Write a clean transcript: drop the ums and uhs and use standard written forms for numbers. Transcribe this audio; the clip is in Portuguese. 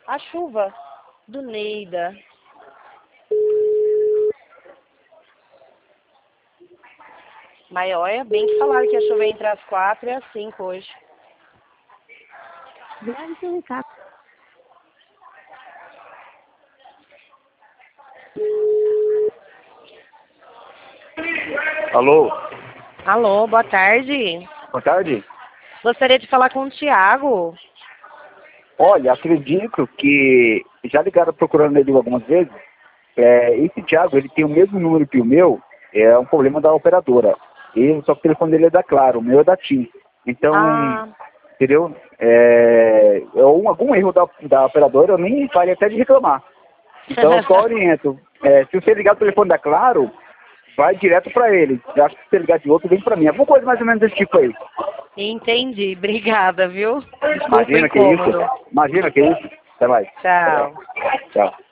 A chuva do Neida. Mas olha, bem que falaram que ia chover entre as 4 e as 5 hoje. Grave seu recado. Alô? Alô, boa tarde. Boa tarde. Gostaria de falar com o Thiago. Olha, acredito que já ligaram procurando ele algumas vezes. Esse Thiago, ele tem o mesmo número que o meu, é um problema da operadora. Só que o telefone dele é da Claro, o meu é da TIM. Então, entendeu? Algum erro da operadora, eu nem faria até de reclamar. Então, eu só oriento. Se você ligar o telefone da Claro, vai direto para ele. Já que se você ligar de outro, vem para mim. Alguma coisa mais ou menos desse tipo aí. Entendi, obrigada, viu? Desculpa o Imagina que isso. incômodo. Imagina que isso. Até mais. Tchau. Tchau.